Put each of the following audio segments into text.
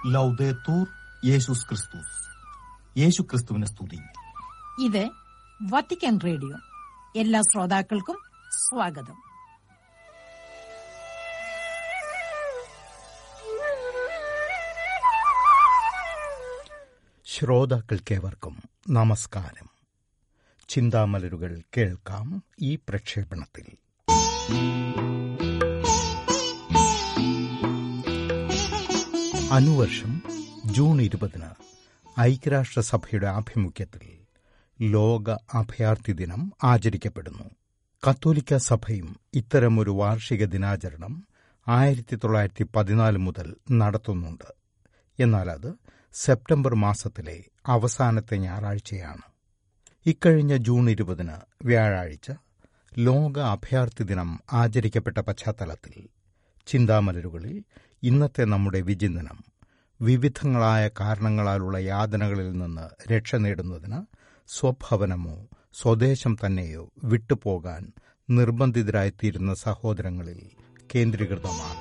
ലൗദേത്തൂർ യേശുസ് ക്രിസ്തുസ്. യേശു ക്രിസ്തുവിനെ സ്തുതി. ഇത് വത്തിക്കാൻ റേഡിയോ. എല്ലാ ശ്രോതാക്കൾക്കും സ്വാഗതം. ശ്രോതാക്കൾക്കേവർക്കും നമസ്കാരം. ചിന്താമലരുകൾ കേൾക്കാം ഈ പ്രക്ഷേപണത്തിൽ. അനുവർഷം ജൂൺ 20 ഐക്യരാഷ്ട്രസഭയുടെ ആഭിമുഖ്യത്തിൽ ലോക അഭയാർത്ഥി ദിനം ആചരിക്കപ്പെടുന്നു. കത്തോലിക്ക സഭയും ഇത്തരമൊരു വാർഷിക ദിനാചരണം 1914 മുതൽ നടത്തുന്നുണ്ട്. എന്നാൽ അത് സെപ്റ്റംബർ മാസത്തിലെ അവസാനത്തെ ഞായറാഴ്ചയാണ്. ഇക്കഴിഞ്ഞ ജൂൺ 20 വ്യാഴാഴ്ച ലോക അഭയാർത്ഥി ദിനം ആചരിക്കപ്പെട്ട പശ്ചാത്തലത്തിൽ ചിന്താമലരുകളിൽ ഇന്നത്തെ നമ്മുടെ വിചിന്തനം വിവിധങ്ങളായ കാരണങ്ങളാലുള്ള യാതനകളിൽ നിന്ന് രക്ഷ നേടുന്നതിന് സ്വഭവനമോ സ്വദേശം തന്നെയോ വിട്ടുപോകാൻ നിർബന്ധിതരായിത്തീരുന്ന സഹോദരങ്ങളിൽ കേന്ദ്രീകൃതമാണ്.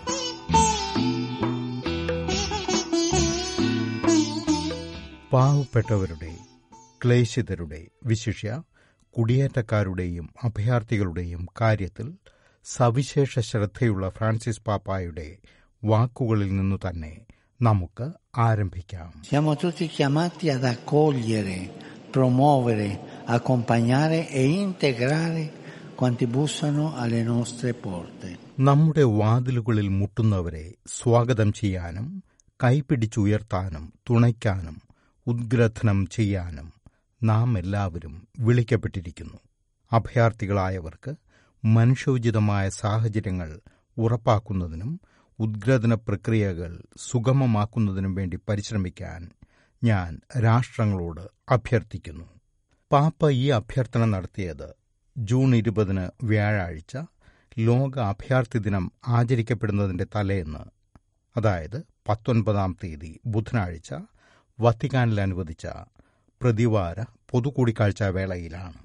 പാവപ്പെട്ടവരുടെ, ക്ലേശിതരുടെ, വിശിഷ്യ കുടിയേറ്റക്കാരുടെയും അഭയാർത്ഥികളുടെയും കാര്യത്തിൽ സവിശേഷ ശ്രദ്ധയുള്ള ഫ്രാൻസിസ് പാപ്പായുടെ വാക്കുകളിൽ നിന്നു തന്നെ നമുക്ക് ആരംഭിക്കാം. Siamo tutti chiamati ad accogliere, promuovere, accompagnare e integrare quanti bussano alle nostre porte. നമ്മുടെ വാതിലുകളിൽ മുട്ടുന്നവരെ സ്വാഗതം ചെയ്യാനും കൈപിടിച്ചുയർത്താനും തുണയ്ക്കാനും ഉദ്ഗ്രഥനം ചെയ്യാനും നാം എല്ലാവരും വിളിക്കപ്പെട്ടിരിക്കുന്നു. അഭയാർത്ഥികളായവർക്ക് മനുഷ്യോചിതമായ സാഹചര്യങ്ങൾ ഉറപ്പാക്കുന്നതിനും ഉദ്ഗ്രഥന പ്രക്രിയകൾ സുഗമമാക്കുന്നതിനും വേണ്ടി പരിശ്രമിക്കാൻ ഞാൻ രാഷ്ട്രങ്ങളോട് അഭ്യർത്ഥിക്കുന്നു. പാപ്പ ഈ അഭ്യർത്ഥന നടത്തിയത് ജൂൺ 20 വ്യാഴാഴ്ച ലോക അഭയാർത്ഥി ദിനം ആചരിക്കപ്പെടുന്നതിന്റെ തലേന്ന്, അതായത് 19-ാം തീയതി ബുധനാഴ്ച വത്തിക്കാനിൽ അനുവദിച്ച പ്രതിവാര പൊതുകൂടിക്കാഴ്ച വേളയിലാണ്.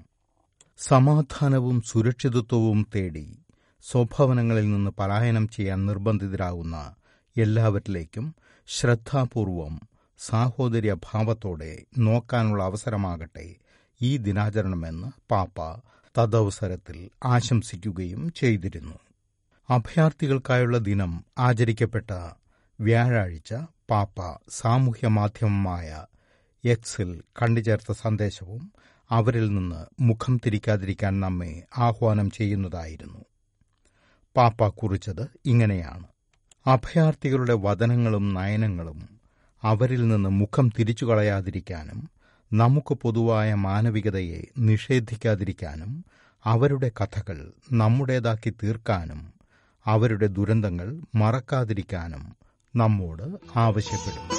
സമാധാനവും സുരക്ഷിതത്വവും തേടി സ്വഭവനങ്ങളിൽ നിന്ന് പലായനം ചെയ്യാൻ നിർബന്ധിതരാകുന്ന എല്ലാവരിലേക്കും ശ്രദ്ധാപൂർവം സാഹോദര്യഭാവത്തോടെ നോക്കാനുള്ള അവസരമാകട്ടെ ഈ ദിനാചരണമെന്ന് പാപ്പ തദവസരത്തിൽ ആശംസിക്കുകയും ചെയ്തിരുന്നു. അഭയാർത്ഥികൾക്കായുള്ള ദിനം ആചരിക്കപ്പെട്ട വ്യാഴാഴ്ച പാപ്പ സാമൂഹ്യ മാധ്യമമായ എക്സിൽ കണ്ടുചേർത്ത സന്ദേശവും അവരിൽ നിന്ന് മുഖം തിരിക്കാതിരിക്കാൻ നമ്മെ ആഹ്വാനം ചെയ്യുന്നതായിരുന്നു. പാപ്പ കുറിച്ചത് ഇങ്ങനെയാണ്: അഭയാർത്ഥികളുടെ വദനങ്ങളും നയനങ്ങളും അവരിൽ നിന്ന് മുഖം തിരിച്ചു കളയാതിരിക്കാനും നമുക്ക് പൊതുവായ മാനവികതയെ നിഷേധിക്കാതിരിക്കാനും അവരുടെ കഥകൾ നമ്മുടേതാക്കി തീർക്കാനും അവരുടെ ദുരന്തങ്ങൾ മറക്കാതിരിക്കാനും നമ്മോട് ആവശ്യപ്പെടുന്നു.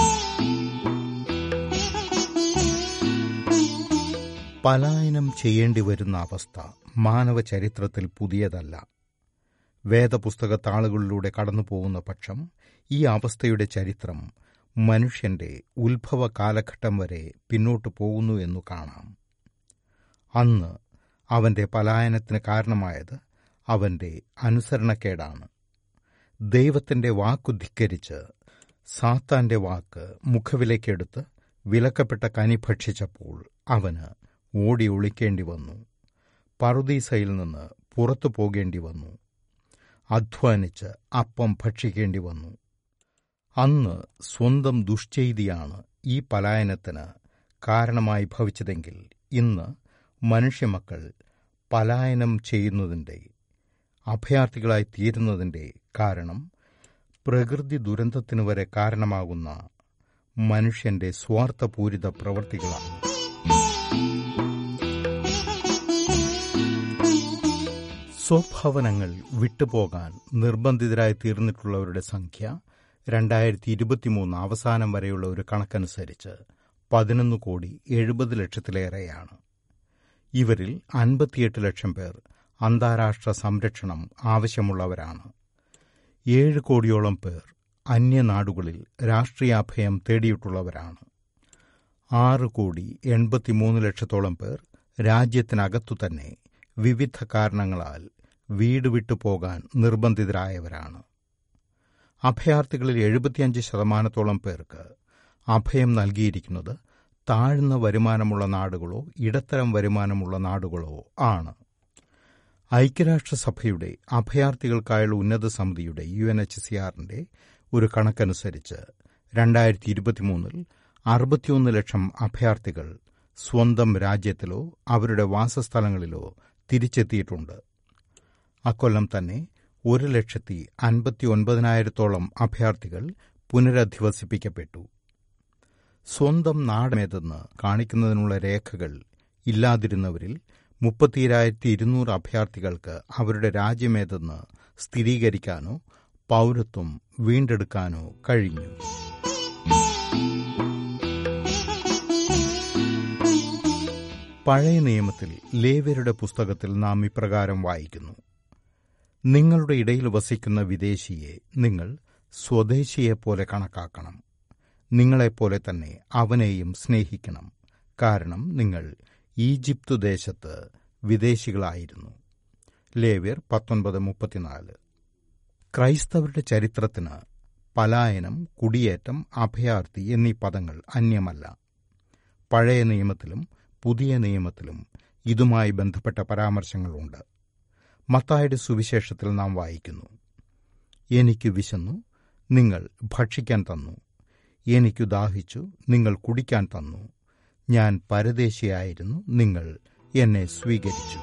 പലായനം ചെയ്യേണ്ടി വരുന്ന അവസ്ഥ മാനവ ചരിത്രത്തിൽ പുതിയതല്ല. വേദപുസ്തക താളുകളിലൂടെ കടന്നുപോകുന്ന പക്ഷം ഈ അവസ്ഥയുടെ ചരിത്രം മനുഷ്യന്റെ ഉത്ഭവ കാലഘട്ടം വരെ പിന്നോട്ടു പോകുന്നു എന്നു കാണാം. അന്ന് അവന്റെ പലായനത്തിന് കാരണമായത് അവന്റെ അനുസരണക്കേടാണ്. ദൈവത്തിന്റെ വാക്കു ധിക്കരിച്ച് സാത്താന്റെ വാക്ക് മുഖവിലക്കെടുത്ത് വിലക്കപ്പെട്ട കനി ഭക്ഷിച്ചപ്പോൾ അവന് ഓടി ഒളിക്കേണ്ടി വന്നു. പറുദീസയിൽ നിന്ന് പുറത്തു പോകേണ്ടി വന്നു. അധ്വാനിച്ച് അപ്പം ഭക്ഷിക്കേണ്ടി വന്നു. അന്ന് സ്വന്തം ദുഷ്ചെയ്തിയാണ് ഈ പലായനത്തിന് കാരണമായി ഭവിച്ചതെങ്കിൽ ഇന്ന് മനുഷ്യമക്കൾ പലായനം ചെയ്യുന്നതിൻ്റെ, അഭയാർത്ഥികളായി തീരുന്നതിൻ്റെ കാരണം പ്രകൃതി ദുരന്തത്തിനു വരെ കാരണമാകുന്ന മനുഷ്യന്റെ സ്വാർത്ഥപൂരിത പ്രവൃത്തികളാണ്. സ്വഭവനങ്ങൾ വിട്ടുപോകാൻ നിർബന്ധിതരായി തീർന്നിട്ടുള്ളവരുടെ സംഖ്യ 2023 അവസാനം വരെയുള്ള ഒരു കണക്കനുസരിച്ച് 11,70,00,000 ഇവരിൽ 58 ലക്ഷം പേർ അന്താരാഷ്ട്ര സംരക്ഷണം ആവശ്യമുള്ളവരാണ്. 7 കോടിയോളം പേർ അന്യനാടുകളിൽ രാഷ്ട്രീയാഭയം തേടിയിട്ടുള്ളവരാണ്. 6,83,00,000 പേർ രാജ്യത്തിനകത്തു തന്നെ വിവിധ കാരണങ്ങളാൽ വീട് വിട്ടുപോകാൻ നിർബന്ധിതരായവരാണ്. അഭയാർത്ഥികളിൽ 75% പേർക്ക് അഭയം നൽകിയിരിക്കുന്നത് താഴ്ന്ന വരുമാനമുള്ള നാടുകളോ ഇടത്തരം വരുമാനമുള്ള നാടുകളോ ആണ്. ഐക്യരാഷ്ട്രസഭയുടെ അഭയാർത്ഥികൾക്കായുള്ള ഉന്നത സമിതിയുടെ UNHCRന്റെ ഒരു കണക്കനുസരിച്ച് 2023 61 ലക്ഷം അഭയാർത്ഥികൾ സ്വന്തം രാജ്യത്തിലോ അവരുടെ വാസസ്ഥലങ്ങളിലോ തിരിച്ചെത്തിയിട്ടുണ്ട്. അക്കൊല്ലം തന്നെ 1,59,000 അഭയാർത്ഥികൾ പുനരധിവസിപ്പിക്കപ്പെട്ടു. സ്വന്തം നാടേതെന്ന് കാണിക്കുന്നതിനുള്ള രേഖകൾ ഇല്ലാതിരുന്നവരിൽ 32,200 അഭയാർത്ഥികൾക്ക് അവരുടെ രാജ്യമേതെന്ന് സ്ഥിരീകരിക്കാനോ പൗരത്വം വീണ്ടെടുക്കാനോ കഴിഞ്ഞു. പഴയ നിയമത്തിൽ ലേവ്യരുടെ പുസ്തകത്തിൽ നാം ഇപ്രകാരം വായിക്കുന്നു: നിങ്ങളുടെ ഇടയിൽ വസിക്കുന്ന വിദേശിയെ നിങ്ങൾ സ്വദേശിയെപ്പോലെ കണക്കാക്കണം. നിങ്ങളെപ്പോലെ തന്നെ അവനെയും സ്നേഹിക്കണം. കാരണം നിങ്ങൾ ഈജിപ്തു ദേശത്ത് വിദേശികളായിരുന്നു. ലേവ്യർ 19:34. ക്രൈസ്തവരുടെ ചരിത്രത്തിന് പലായനം, കുടിയേറ്റം, അഭയാർത്ഥി എന്നീ പദങ്ങൾ അന്യമല്ല. പഴയ നിയമത്തിലും പുതിയ നിയമത്തിലും ഇതുമായി ബന്ധപ്പെട്ട പരാമർശങ്ങളുണ്ട്. മത്തായിയുടെ സുവിശേഷത്തിൽ നാം വായിക്കുന്നു: എനിക്ക് വിശന്നു, നിങ്ങൾ ഭക്ഷിക്കാൻ തന്നു. എനിക്കു ദാഹിച്ചു, നിങ്ങൾ കുടിക്കാൻ തന്നു. ഞാൻ പരദേശിയായിരുന്നു, നിങ്ങൾ എന്നെ സ്വീകരിച്ചു.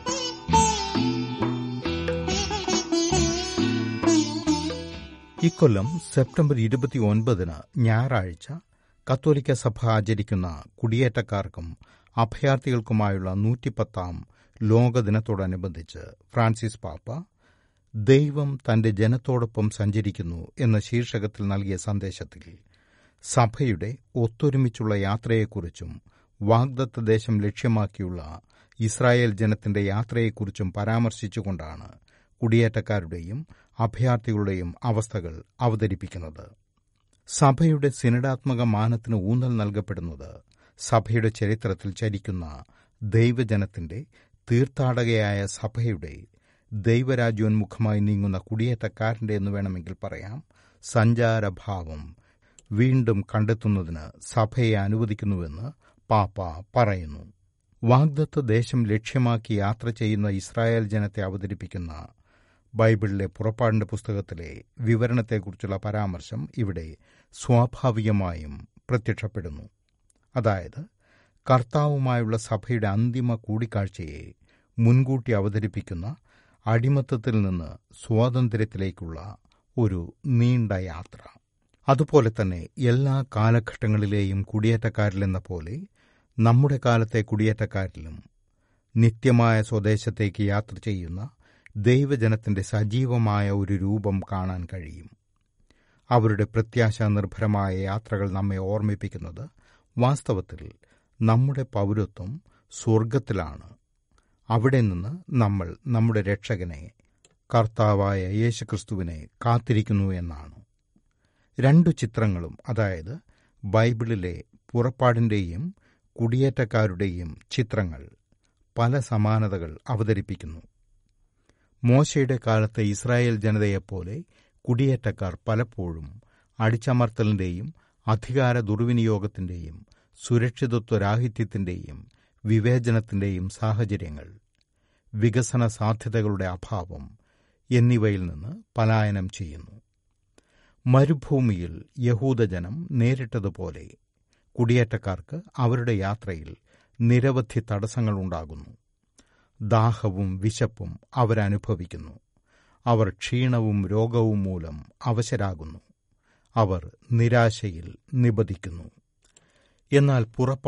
ഇക്കൊല്ലം സെപ്റ്റംബർ 29 ഞായറാഴ്ച കത്തോലിക്ക സഭ ആചരിക്കുന്ന കുടിയേറ്റക്കാർക്കും അഭയാർത്ഥികൾക്കുമായുള്ള 110ാം ലോകദിനത്തോടനുബന്ധിച്ച് ഫ്രാൻസിസ് പാപ്പ ദൈവം തന്റെ ജനത്തോടൊപ്പം സഞ്ചരിക്കുന്നു എന്ന ശീർഷകത്തിൽ നൽകിയ സന്ദേശത്തിൽ സഭയുടെ ഒത്തൊരുമിച്ചുള്ള യാത്രയെക്കുറിച്ചും വാഗ്ദത്ത ദേശം ലക്ഷ്യമാക്കിയുള്ള ഇസ്രായേൽ ജനത്തിന്റെ യാത്രയെക്കുറിച്ചും പരാമർശിച്ചുകൊണ്ടാണ് കുടിയേറ്റക്കാരുടെയും അഭയാർത്ഥികളുടെയും അവസ്ഥകൾ അവതരിപ്പിക്കുന്നത്. സഭയുടെ സിനഡാത്മക മാനത്തിന് ഊന്നൽ നൽകപ്പെടുന്നത് സഭയുടെ ചരിത്രത്തിൽ ചരിക്കുന്ന ദൈവജനത്തിന്റെ തീർത്ഥാടകയായ സഭയുടെ ദൈവരാജ്യോന്മുഖമായി നീങ്ങുന്ന കുടിയേറ്റക്കാരന്റെ എന്ന് വേണമെങ്കിൽ പറയാം സഞ്ചാരഭാവം വീണ്ടും കണ്ടെത്തുന്നതിന് സഭയെ അനുവദിക്കുന്നുവെന്ന് പാപ്പ പറയുന്നു. വാഗ്ദത്ത ദേശം ലക്ഷ്യമാക്കി യാത്ര ചെയ്യുന്ന ഇസ്രായേൽ ജനത്തെ അവതരിപ്പിക്കുന്ന ബൈബിളിലെ പുറപ്പാടിന്റെ പുസ്തകത്തിലെ വിവരണത്തെക്കുറിച്ചുള്ള പരാമർശം ഇവിടെ സ്വാഭാവികമായും പ്രത്യക്ഷപ്പെടുന്നു. അതായത് കർത്താവുമായുള്ള സഭയുടെ അന്തിമ കൂടിക്കാഴ്ചയെ മുൻകൂട്ടി അവതരിപ്പിക്കുന്ന അടിമത്തത്തിൽ നിന്ന് സ്വാതന്ത്ര്യത്തിലേക്കുള്ള ഒരു നീണ്ട യാത്ര. അതുപോലെ തന്നെ എല്ലാ കാലഘട്ടങ്ങളിലെയും കുടിയേറ്റക്കാരിലെന്ന പോലെ നമ്മുടെ കാലത്തെ കുടിയേറ്റക്കാരിലും നിത്യമായ സ്വദേശത്തേക്ക് യാത്ര ചെയ്യുന്ന ദൈവജനത്തിന്റെ സജീവമായ ഒരു രൂപം കാണാൻ കഴിയും. അവരുടെ പ്രത്യാശാനിർഭരമായ യാത്രകൾ നമ്മെ ഓർമ്മിപ്പിക്കുന്നത് വാസ്തവത്തിൽ നമ്മുടെ പൗരത്വം സ്വർഗത്തിലാണ്. അവിടെ നിന്ന് നമ്മൾ നമ്മുടെ രക്ഷകനെ, കർത്താവായ യേശുക്രിസ്തുവിനെ കാത്തിരിക്കുന്നു എന്നാണ്. 2 ചിത്രങ്ങളും, അതായത് ബൈബിളിലെ പുറപ്പാടിന്റെയും കുടിയേറ്റക്കാരുടെയും ചിത്രങ്ങൾ പല സമാനതകൾ അവതരിപ്പിക്കുന്നു. മോശയുടെ കാലത്തെ ഇസ്രായേൽ ജനതയെപ്പോലെ കുടിയേറ്റക്കാർ പലപ്പോഴും അടിച്ചമർത്തലിന്റെയും അധികാര ദുർവിനിയോഗത്തിന്റെയും സുരക്ഷിതത്വരാഹിത്യത്തിന്റെയും വിവേചനത്തിന്റെയും സാഹചര്യങ്ങൾ, വികസന സാധ്യതകളുടെ അഭാവം എന്നിവയിൽ നിന്ന് പലായനം ചെയ്യുന്നു. മരുഭൂമിയിൽ യഹൂദജനം നേരിട്ടതുപോലെ കുടിയേറ്റക്കാർക്ക് അവരുടെ യാത്രയിൽ നിരവധി തടസ്സങ്ങളുണ്ടാകുന്നു. ദാഹവും വിശപ്പും അവരനുഭവിക്കുന്നു. അവർ ക്ഷീണവും രോഗവും മൂലം അവശരാകുന്നു. അവർ നിരാശയിൽ നിബദിക്കുന്നു. എന്നാൽ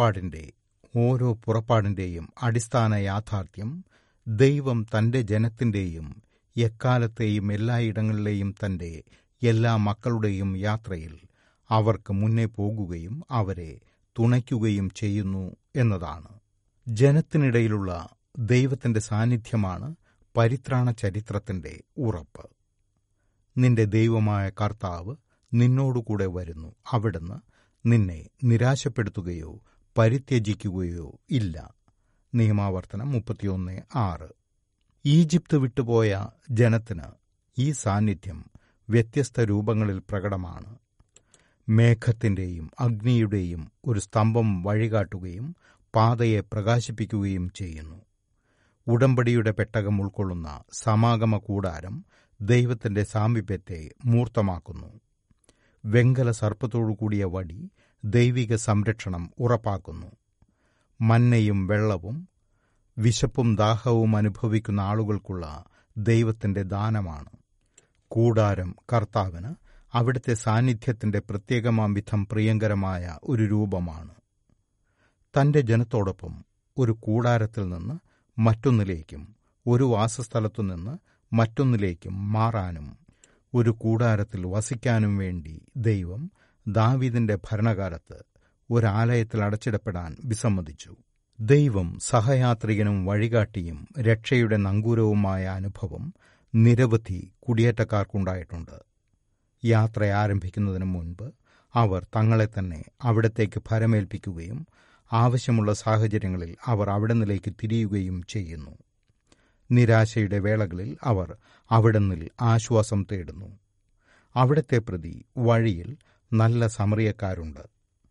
ഓരോ പുറപ്പാടിന്റെയും അടിസ്ഥാന യാഥാർത്ഥ്യം ദൈവം തന്റെ ജനത്തിന്റെയും എക്കാലത്തെയും എല്ലായിടങ്ങളിലെയും തന്റെ എല്ലാ മക്കളുടെയും യാത്രയിൽ അവർക്ക് മുന്നേ പോകുകയും അവരെ തുണയ്ക്കുകയും ചെയ്യുന്നു എന്നതാണ്. ജനത്തിനിടയിലുള്ള ദൈവത്തിന്റെ സാന്നിധ്യമാണ് പരിത്രാണ ചരിത്രത്തിന്റെ ഉറപ്പ്. നിന്റെ ദൈവമായ കർത്താവ് നിന്നോടുകൂടെ വരുന്നു. അവിടുന്ന് നിന്നെ നിരാശപ്പെടുത്തുകയോ പരിത്യജിക്കുകയോ ഇല്ല. നിയമാവർത്തനം 31:6. ഈജിപ്ത് വിട്ടുപോയ ജനത്തിന് ഈ സാന്നിധ്യം വ്യത്യസ്ത രൂപങ്ങളിൽ പ്രകടമാണ്. മേഘത്തിൻ്റെയും അഗ്നിയുടെയും ഒരു സ്തംഭം വഴികാട്ടുകയും പാതയെ പ്രകാശിപ്പിക്കുകയും ചെയ്യുന്നു. ഉടമ്പടിയുടെ പെട്ടകം ഉൾക്കൊള്ളുന്ന സമാഗമ കൂടാരം ദൈവത്തിന്റെ സാമീപ്യത്തെ മൂർത്തമാക്കുന്നു. വെങ്കല സർപ്പത്തോടുകൂടിയ വടി ദൈവിക സംരക്ഷണം ഉറപ്പാക്കുന്നു. മന്നയും വെള്ളവും വിശപ്പും ദാഹവും അനുഭവിക്കുന്ന ആളുകൾക്കുള്ള ദൈവത്തിന്റെ ദാനമാണ്. കൂടാരം കർത്താവിന് അവിടുത്തെ സാന്നിധ്യത്തിന്റെ പ്രത്യേകമാം വിധം പ്രിയങ്കരമായ ഒരു രൂപമാണ്. തന്റെ ജനത്തോടൊപ്പം ഒരു കൂടാരത്തിൽ നിന്ന് മറ്റൊന്നിലേക്കും ഒരു വാസസ്ഥലത്തുനിന്ന് മറ്റൊന്നിലേക്കും മാറാനും ഒരു കൂടാരത്തിൽ വസിക്കാനും വേണ്ടി ദൈവം ദാവീദിന്റെ ഭരണകാലത്ത് ഒരാലയത്തിൽ അടച്ചിടപ്പെടാൻ വിസമ്മതിച്ചു. ദൈവം സഹയാത്രികനും വഴികാട്ടിയും രക്ഷയുടെ നങ്കൂരവുമായ അനുഭവം നിരവധി കുടിയേറ്റക്കാർക്കുണ്ടായിട്ടുണ്ട്. യാത്ര ആരംഭിക്കുന്നതിന് മുൻപ് അവർ തങ്ങളെ തന്നെ അവിടത്തേക്ക് ഭരമേൽപ്പിക്കുകയും ആവശ്യമുള്ള സാഹചര്യങ്ങളിൽ അവർ അവിടന്നിലേക്ക് തിരിയുകയും ചെയ്യുന്നു. നിരാശയുടെ വേളകളിൽ അവർ അവിടന്നിൽ ആശ്വാസം തേടുന്നു. അവിടത്തെ പ്രതി വഴിയിൽ നല്ല സമറിയക്കാരുണ്ട്.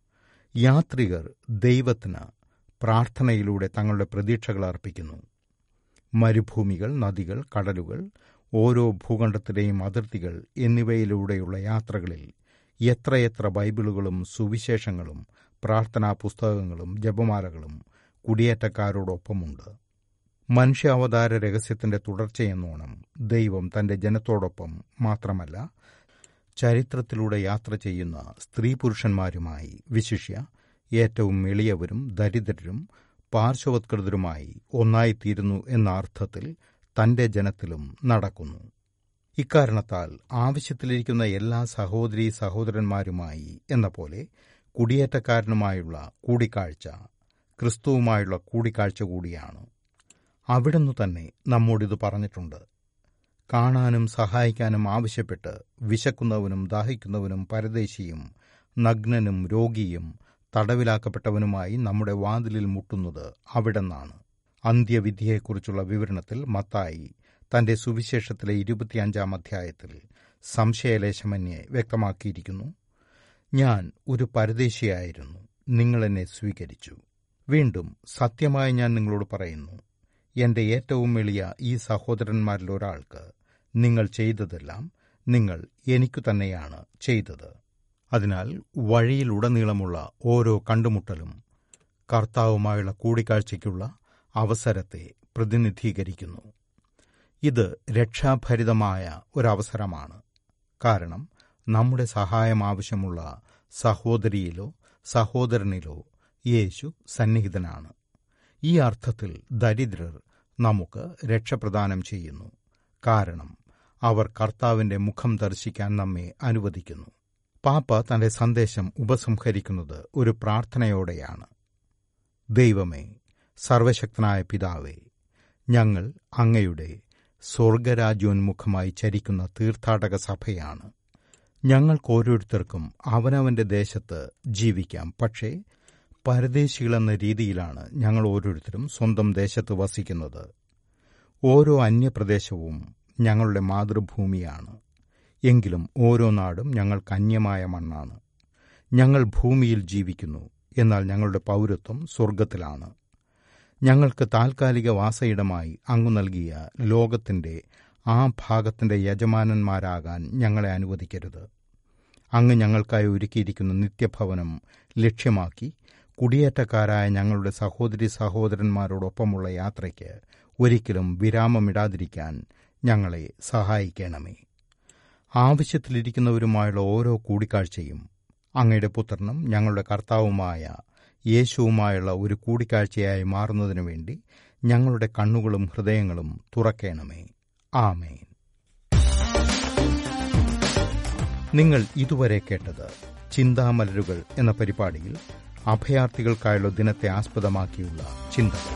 യാത്രികർ ദൈവത്തിന് പ്രാർത്ഥനയിലൂടെ തങ്ങളുടെ പ്രതീക്ഷകൾ അർപ്പിക്കുന്നു. മരുഭൂമികൾ, നദികൾ, കടലുകൾ, ഓരോ ഭൂഖണ്ഡത്തിലെയും അതിർത്തികൾ എന്നിവയിലൂടെയുള്ള യാത്രകളിൽ എത്രയെത്ര ബൈബിളുകളും സുവിശേഷങ്ങളും പ്രാർത്ഥനാ പുസ്തകങ്ങളും ജപമാലകളും കുടിയേറ്റക്കാരോടൊപ്പമുണ്ട്. മനുഷ്യാവതാര രഹസ്യത്തിന്റെ തുടർച്ചയെന്നോണം ദൈവം തന്റെ ജനത്തോടൊപ്പം മാത്രമല്ല, ചരിത്രത്തിലൂടെ യാത്ര ചെയ്യുന്ന സ്ത്രീ പുരുഷന്മാരുമായി, വിശിഷ്യ ഏറ്റവും എളിയവരും ദരിദ്രരും പാർശ്വവത്കൃതരുമായി ഒന്നായിത്തീരുന്നു എന്ന അർത്ഥത്തിൽ തന്റെ ജനത്തിലും നടക്കുന്നു. ഇക്കാരണത്താൽ ആവശ്യത്തിലിരിക്കുന്ന എല്ലാ സഹോദരീ സഹോദരന്മാരുമായി എന്ന പോലെ കുടിയേറ്റക്കാരനുമായുള്ള കൂടിക്കാഴ്ച ക്രിസ്തുവുമായുള്ള കൂടിക്കാഴ്ച കൂടിയാണ്. അവിടുന്ന് തന്നെ നമ്മോടിത് പറഞ്ഞിട്ടുണ്ട്. കാണാനും സഹായിക്കാനും ആവശ്യപ്പെട്ട് വിശക്കുന്നവനും ദാഹിക്കുന്നവനും പരദേശിയും നഗ്നനും രോഗിയും തടവിലാക്കപ്പെട്ടവനുമായി നമ്മുടെ വാതിലിൽ മുട്ടുന്നത് അവിടെന്നാണ്. അന്ത്യവിധിയെക്കുറിച്ചുള്ള വിവരണത്തിൽ മത്തായി തന്റെ സുവിശേഷത്തിലെ 25-ാം അധ്യായത്തിൽ സംശയലേശമന്യേ വ്യക്തമാക്കിയിരിക്കുന്നു. ഞാൻ ഒരു പരദേശിയായിരുന്നു, നിങ്ങളെന്നെ സ്വീകരിച്ചു. വീണ്ടും സത്യമായി ഞാൻ നിങ്ങളോട് പറയുന്നു, എന്റെ ഏറ്റവും എളിയ ഈ സഹോദരന്മാരിൽ ഒരാൾക്ക് നിങ്ങൾ ചെയ്തതെല്ലാം നിങ്ങൾ എനിക്കു തന്നെയാണ് ചെയ്തത്. അതിനാൽ വഴിയിലുടനീളമുള്ള ഓരോ കണ്ടുമുട്ടലും കർത്താവുമായുള്ള കൂടിക്കാഴ്ചയ്ക്കുള്ള അവസരത്തെ പ്രതിനിധീകരിക്കുന്നു. ഇത് രക്ഷാഭരിതമായ ഒരവസരമാണ്. കാരണം നമ്മുടെ സഹായം ആവശ്യമുള്ള സഹോദരിയിലോ സഹോദരനിലോ യേശു സന്നിഹിതനാണ്. ഈ അർത്ഥത്തിൽ ദരിദ്രർ നമുക്ക് രക്ഷപ്രദാനം ചെയ്യുന്നു. കാരണം അവർ കർത്താവിന്റെ മുഖം ദർശിക്കാൻ നമ്മെ അനുവദിക്കുന്നു. പാപ്പ തന്റെ സന്ദേശം ഉപസംഹരിക്കുന്നത് ഒരു പ്രാർത്ഥനയോടെയാണ്. ദൈവമേ, സർവശക്തനായ പിതാവേ, ഞങ്ങൾ അങ്ങയുടെ സ്വർഗരാജ്യോന്മുഖമായി ചരിക്കുന്ന തീർത്ഥാടക സഭയാണ്. ഞങ്ങൾക്കോരോരുത്തർക്കും അവനവന്റെ ദേശത്ത് ജീവിക്കാം. പക്ഷേ പരദേശികളെന്ന രീതിയിലാണ് ഞങ്ങൾ ഓരോരുത്തരും സ്വന്തം ദേശത്ത് വസിക്കുന്നത്. ഓരോ അന്യപ്രദേശവും ഞങ്ങളുടെ മാതൃഭൂമിയാണ്. എങ്കിലും ഓരോ നാടും ഞങ്ങൾക്ക് അന്യമായ മണ്ണാണ്. ഞങ്ങൾ ഭൂമിയിൽ ജീവിക്കുന്നു, എന്നാൽ ഞങ്ങളുടെ പൗരത്വം സ്വർഗത്തിലാണ്. ഞങ്ങൾക്ക് താൽക്കാലിക വാസയിടമായി അങ്ങ് നൽകിയ ലോകത്തിന്റെ ആ ഭാഗത്തിന്റെ യജമാനന്മാരാകാൻ ഞങ്ങളെ അനുവദിക്കരുത്. അങ്ങ് ഞങ്ങൾക്കായി ഒരുക്കിയിരിക്കുന്ന നിത്യഭവനം ലക്ഷ്യമാക്കി കുടിയേറ്റക്കാരായ ഞങ്ങളുടെ സഹോദരീ സഹോദരന്മാരോടൊപ്പമുള്ള യാത്രയ്ക്ക് ഒരിക്കലും വിരാമമിടാതിരിക്കാൻ ഞങ്ങളെ സഹായിക്കണമേ. ആവശ്യത്തിലിരിക്കുന്നവരുമായുള്ള ഓരോ കൂടിക്കാഴ്ചയും അങ്ങയുടെ പുത്രനും ഞങ്ങളുടെ കർത്താവുമായ യേശുവുമായുള്ള ഒരു കൂടിക്കാഴ്ചയായി മാറുന്നതിനു വേണ്ടി ഞങ്ങളുടെ കണ്ണുകളും ഹൃദയങ്ങളും തുറക്കണമേ. ആമേൻ. നിങ്ങൾ ഇതുവരെ കേട്ടത് ചിന്താമലരുകൾ എന്ന പരിപാടിയിൽ അഭയാർത്ഥികൾക്കായുള്ള ദിനത്തെ ആസ്പദമാക്കിയുള്ള ചിന്തകൾ.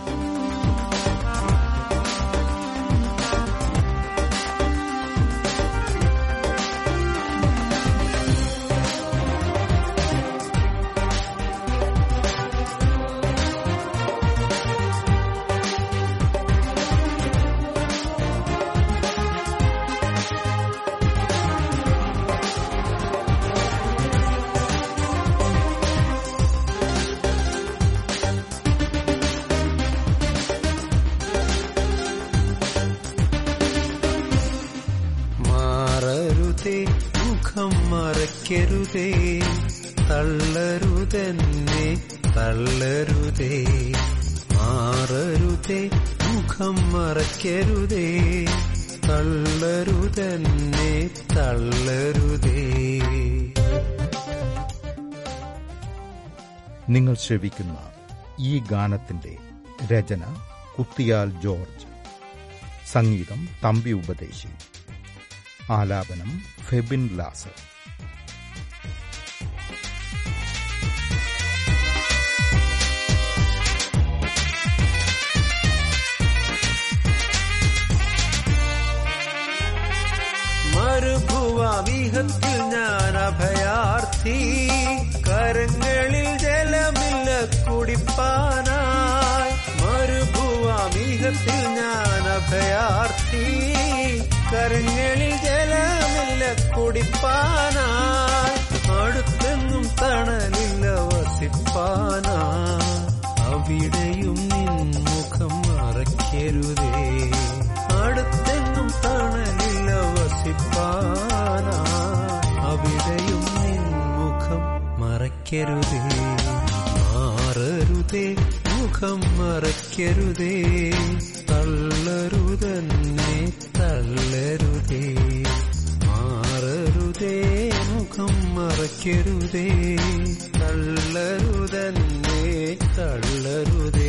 മറക്കരുതേ, തള്ളരുതെന്നെ തള്ളരുതേ, മാറരുതേ, മുഖം മറക്കരുതേ, തള്ളരുതെന്നെ തള്ളരുതേ. നിങ്ങൾ ശ്രവിക്കുന്ന ഈ ഗാനത്തിന്റെ രചന കുത്തിയാൽ ജോർജ്, സംഗീതം തമ്പി ഉപദേശി, ആലാപനം ഫെബിൻ ലാസർ. മരുഭുവാമീഹത്തിൽ ഞാൻ അഭയാർത്ഥി, കരങ്ങളിൽ ജലമില്ല കുടിപ്പാനായി. മരുഭുവാമീഹത്തിൽ ഞാൻ അഭയാർത്ഥി, കരങ്ങളിൽ ജലമില്ല കുടിപ്പാനായി. അടുത്തെങ്ങും തണലില്ല വസിപ്പാനായി, അവിടെയും നിൻമുഖം മറക്കരുതേ. അടുത്തെങ്ങും തണലില്ല വസിപ്പാനായി, അവിടെയും നിൻമുഖം മറക്കരുതേ. മാറരുതേ, മുഖം മറക്കരുതേ, തള്ളരുതെന്നെ തള്ളരുതേ. മാറരുതേ, മുഖം മറക്കരുതേ, തള്ളരുതെന്നെ തള്ളരുതേ.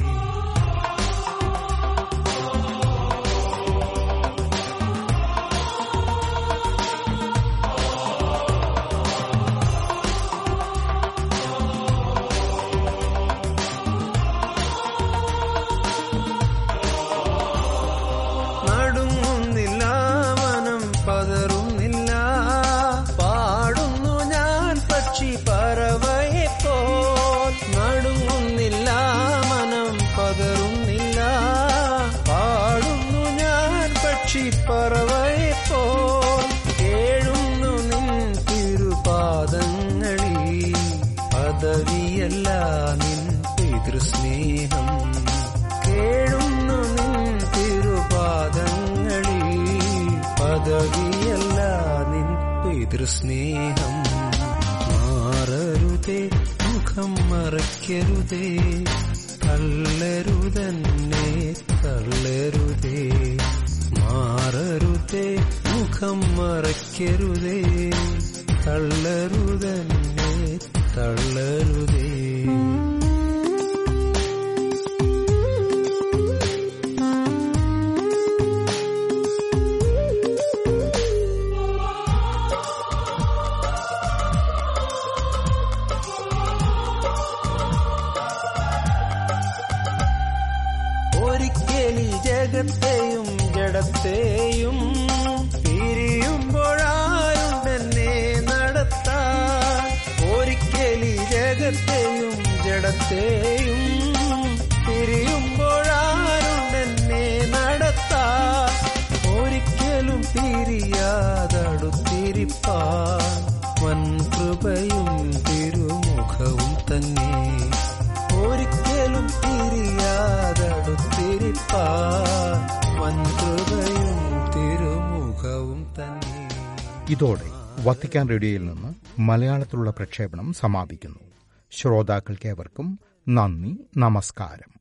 പറവയെപ്പോൽ കേഴുന്നു നിൻ തിരുപാദങ്ങളിൽ, പദവിയല്ല നിൻ പിതൃസ്നേഹം. കേഴുന്നു നിൻ തിരുപാദങ്ങളിൽ, പദവിയല്ല നിൻ പിതൃസ്നേഹം. മാറരുതേ, മുഖം മറക്കരുതേ, തള്ളരുതെന്നെ തള്ളരുതേ. മാറരുതേ, മുഖം മറക്കരുതേ, തള്ളരുതെന്നെ തള്ളരുതേ. ഒരിക്കലീ ജഗത്തെയും ജഡത്തെയും പിരിയുമ്പോഴാരുണ്ടെന്നെ നടത്താൻ. ഒരിക്കലീ ജഗത്തെയും ജഡത്തെയും പിരിയുമ്പോഴാരുണ്ടെന്നെ നടത്താൻ. ഒരിക്കലും പിരിയാതടുത്തിരിപ്പാൻ വൻകൃപയും തിരുമുഖവും തന്നെ. ഒരിക്കലും പിരിയാതടുത്തിരിപ്പാൻ വൻകൃപയും തിരുമുഖവും തന്നെ. ഇതോടെ വത്തിക്കാൻ റേഡിയോയിൽ നിന്ന് മലയാളത്തിലുള്ള പ്രക്ഷേപണം സമാപിക്കുന്നു. ശ്രോതാക്കൾക്കേവർക്കും നന്ദി, നമസ്കാരം.